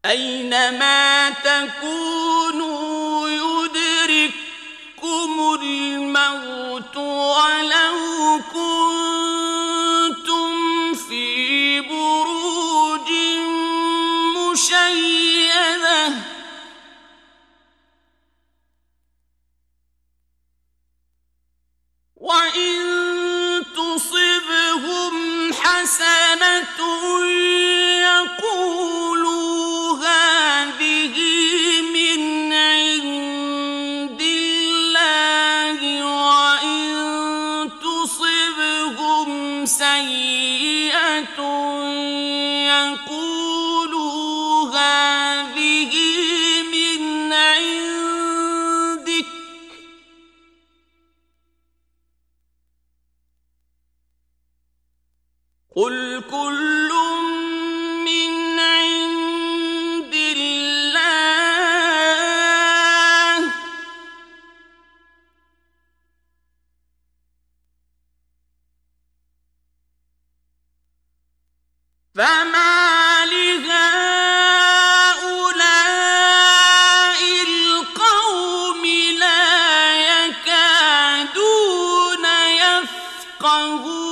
أينما تكونوا يدرككم الموت ولو كنتم في بروج مشيدة وإن تصبهم حسنة يقولوا هذه من عند الله وإن تصبهم سيئة يقولوا هذه من عندك قل كل من عند الله فما لهؤلاء القوم لا يكادون يفقهون